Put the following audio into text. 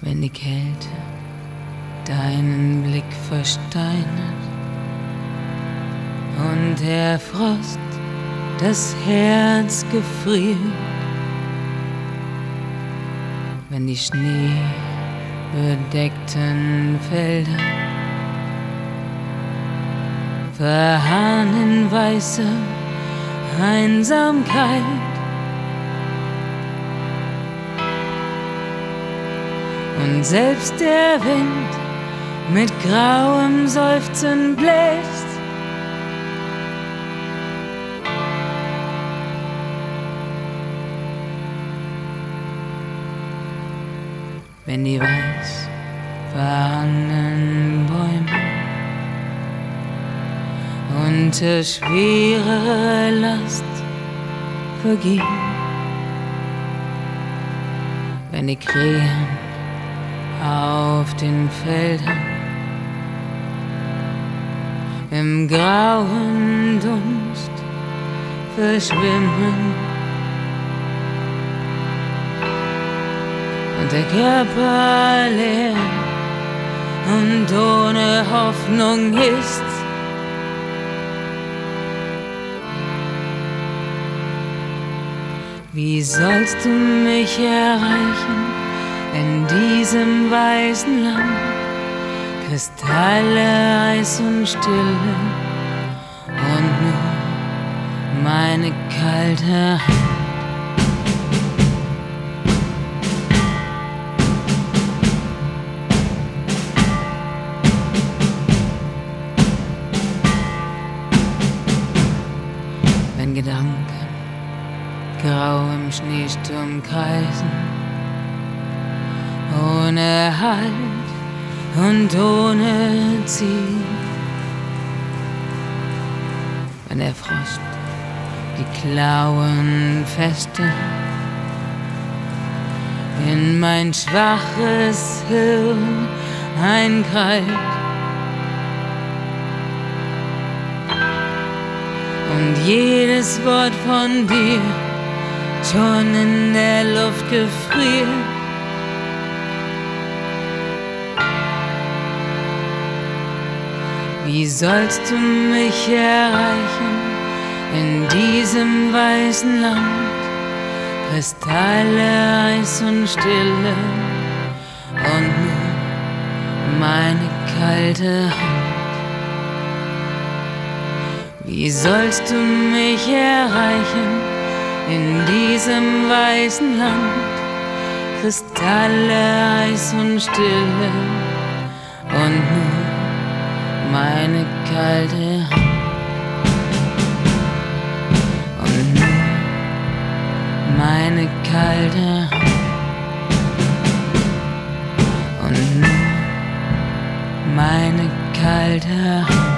wenn die Kälte deinen Blick versteinert und der Frost das Herz gefriert, wenn die schneebedeckten Felder verharren in weißer Einsamkeit und selbst der Wind mit grauem Seufzen bläst. Wenn die weiß verhangenen Bäume unter schwerer Last vergehen, wenn die Krähen auf den Feldern im grauen Dunst verschwimmen und der Körper leer und ohne Hoffnung ist, wie sollst du mich erreichen in diesem weißen Land? Kristalle, Eis und Stille und nur meine kalte Hand. Wenn Gedanken grau im Schneesturm kreisen, ohne Halt und ohne Ziel, wenn der Frost die Klauen feste in mein schwaches Hirn einkrallt und jedes Wort von dir schon in der Luft gefriert. Wie sollst du mich erreichen in diesem weißen Land? Kristalle, Eis und Stille und nur meine kalte Hand. Wie sollst du mich erreichen in diesem weißen Land? Kristalle, Eis und Stille und nur meine kalte Hand. Und nur meine kalte Hand. Und nur meine kalte Hand.